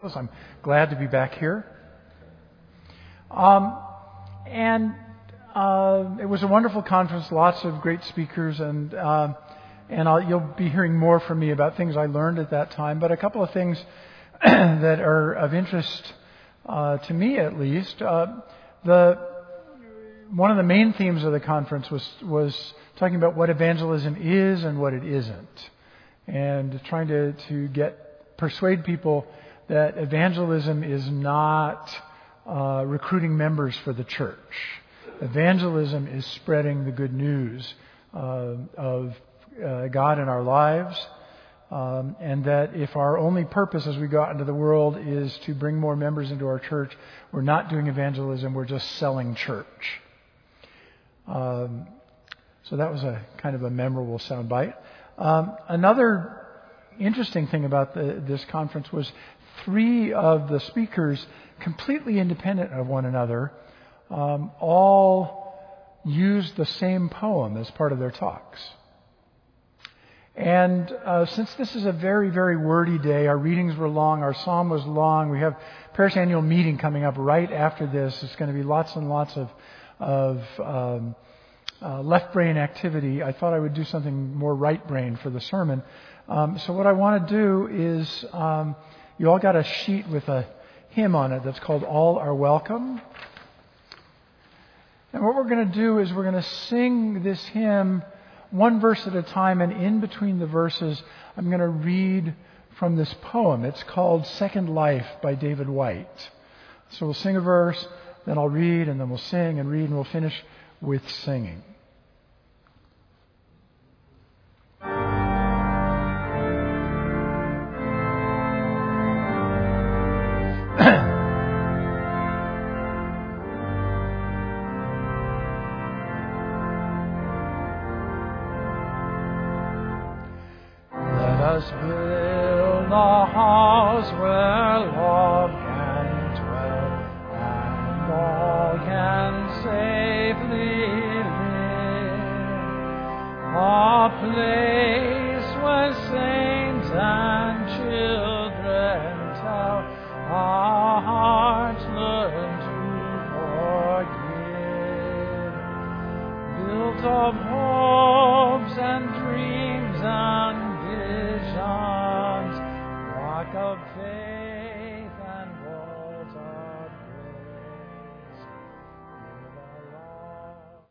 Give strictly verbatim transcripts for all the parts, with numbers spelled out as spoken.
I'm glad to be back here. Um, and uh, it was a wonderful conference, lots of great speakers, and uh, and I'll, you'll be hearing more from me about things I learned at that time. But a couple of things that are of interest uh, to me, at least. Uh, the one of the main themes of the conference was was talking about what evangelism is and what it isn't, and trying to to get persuade people that evangelism is not uh, recruiting members for the church. Evangelism is spreading the good news uh, of uh, God in our lives, um, and that if our only purpose as we go out into the world is to bring more members into our church, we're not doing evangelism, we're just selling church. Um, so that was a kind of a memorable soundbite. Um, another interesting thing about the, this conference was three of the speakers, completely independent of one another, um, all used the same poem as part of their talks. And uh, since this is a very, very wordy day, our readings were long, our psalm was long, we have Parish Annual Meeting coming up right after this. It's going to be lots and lots of, of um, uh, left brain activity. I thought I would do something more right brain for the sermon. Um, so what I want to do is... Um, You all got a sheet with a hymn on it that's called All Are Welcome. And what we're going to do is we're going to sing this hymn one verse at a time, and in between the verses, I'm going to read from this poem. It's called Second Life by David White. So we'll sing a verse, then I'll read, and then we'll sing and read, and we'll finish with singing. Let us build a house where love can dwell, and all can safely live. A place where saints and children tell, our hearts learn to forgive. Built of hopes and dreams and visions, rock of faith and walls of grace, give our love.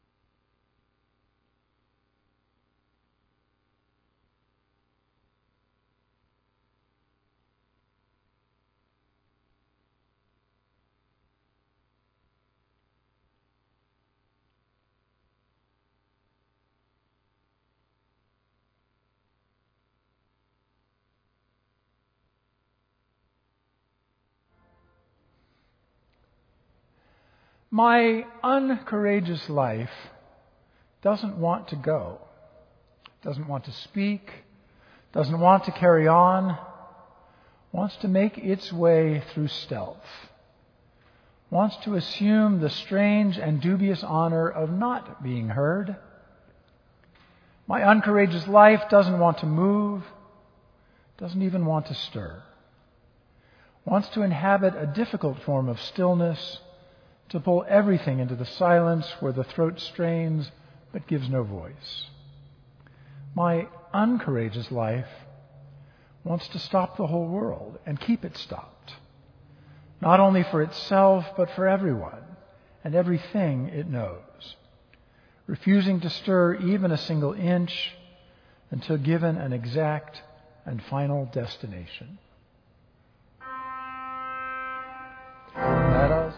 My uncourageous life doesn't want to go, doesn't want to speak, doesn't want to carry on, wants to make its way through stealth, wants to assume the strange and dubious honor of not being heard. My uncourageous life doesn't want to move, doesn't even want to stir, wants to inhabit a difficult form of stillness, to pull everything into the silence where the throat strains but gives no voice. My uncourageous life wants to stop the whole world and keep it stopped, not only for itself but for everyone and everything it knows, refusing to stir even a single inch until given an exact and final destination. Let us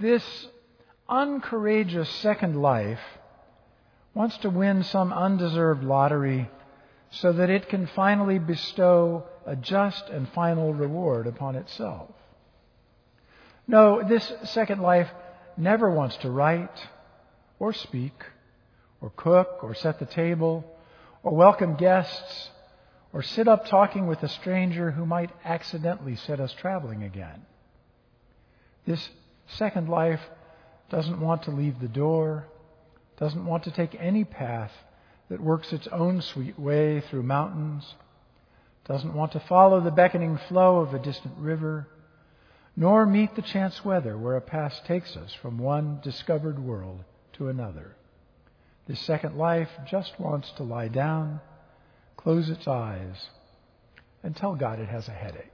this uncourageous second life wants to win some undeserved lottery so that it can finally bestow a just and final reward upon itself. No, this second life never wants to write or speak or cook or set the table or welcome guests or sit up talking with a stranger who might accidentally set us traveling again. This second life doesn't want to leave the door, doesn't want to take any path that works its own sweet way through mountains, doesn't want to follow the beckoning flow of a distant river, nor meet the chance weather where a path takes us from one discovered world to another. This second life just wants to lie down, close its eyes, and tell God it has a headache.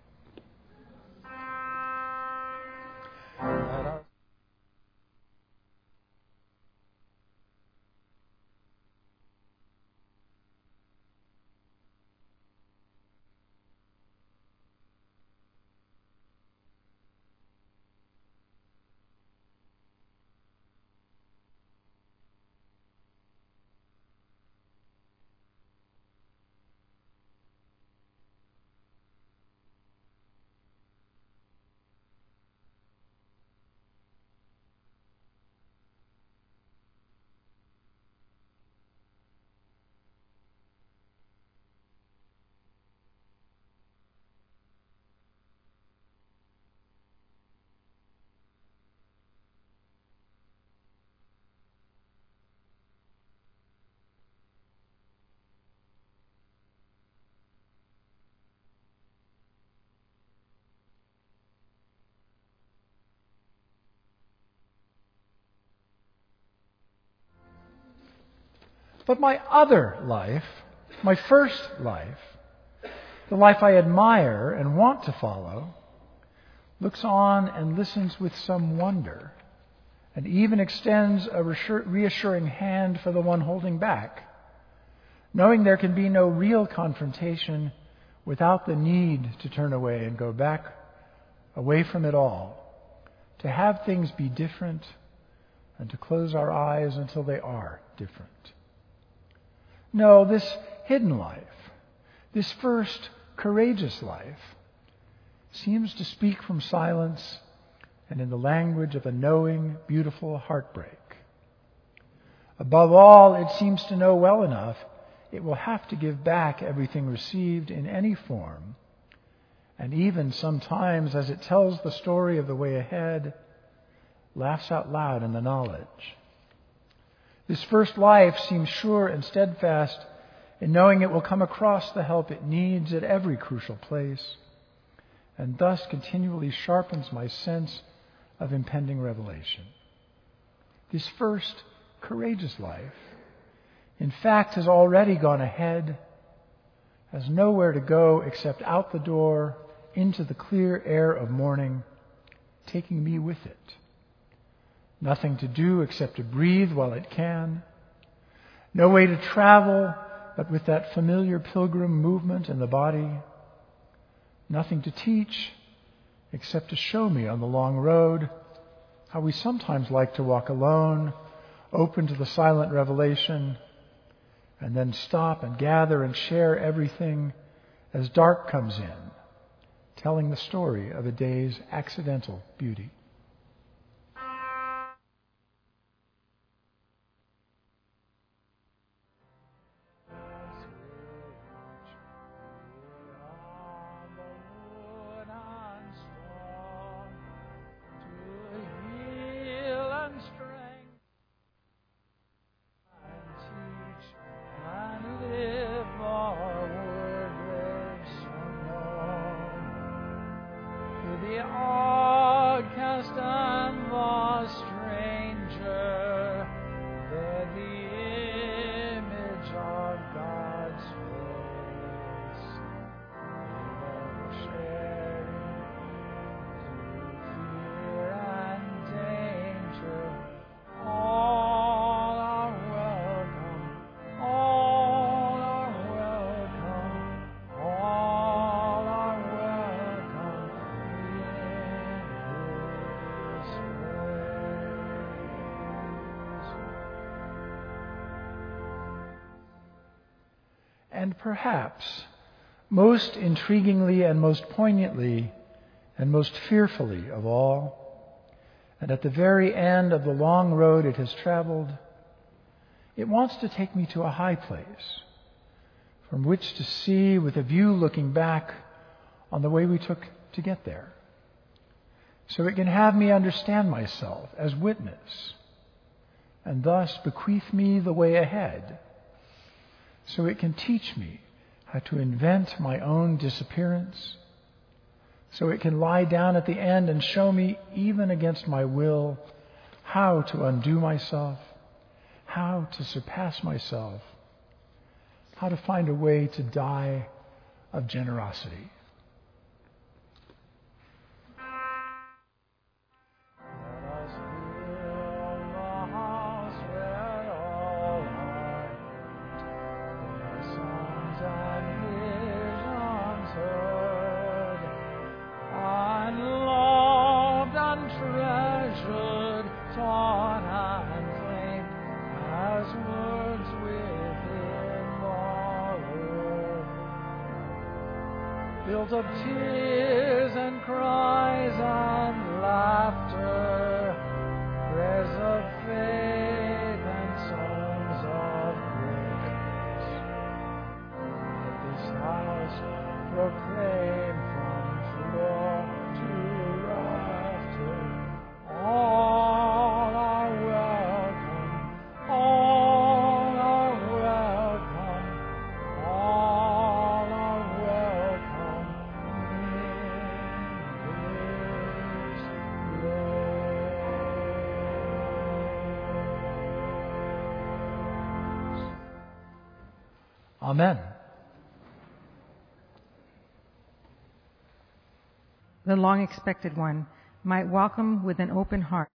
But my other life, my first life, the life I admire and want to follow, looks on and listens with some wonder, and even extends a reassuring hand for the one holding back, knowing there can be no real confrontation without the need to turn away and go back, away from it all, to have things be different and to close our eyes until they are different. No, this hidden life, this first courageous life, seems to speak from silence and in the language of a knowing, beautiful heartbreak. Above all, it seems to know well enough it will have to give back everything received in any form, and even sometimes, as it tells the story of the way ahead, laughs out loud in the knowledge. This first life seems sure and steadfast in knowing it will come across the help it needs at every crucial place, and thus continually sharpens my sense of impending revelation. This first courageous life, in fact, has already gone ahead, has nowhere to go except out the door into the clear air of morning, taking me with it. Nothing to do except to breathe while it can. No way to travel but with that familiar pilgrim movement in the body. Nothing to teach except to show me on the long road how we sometimes like to walk alone, open to the silent revelation, and then stop and gather and share everything as dark comes in, telling the story of a day's accidental beauty. perhaps most intriguingly and most poignantly and most fearfully of all, and at the very end of the long road it has traveled, it wants to take me to a high place from which to see with a view looking back on the way we took to get there. So it can have me understand myself as witness and thus bequeath me the way ahead. So it can teach me how to invent my own disappearance. So it can lie down at the end and show me, even against my will, how to undo myself, how to surpass myself, how to find a way to die of generosity. Built of tears and cries and laughter, prayers of faith and songs of grace. Let this house proclaim from floor to rafter, all are welcome, all are welcome, all are welcome. Amen. The long-expected one might welcome with an open heart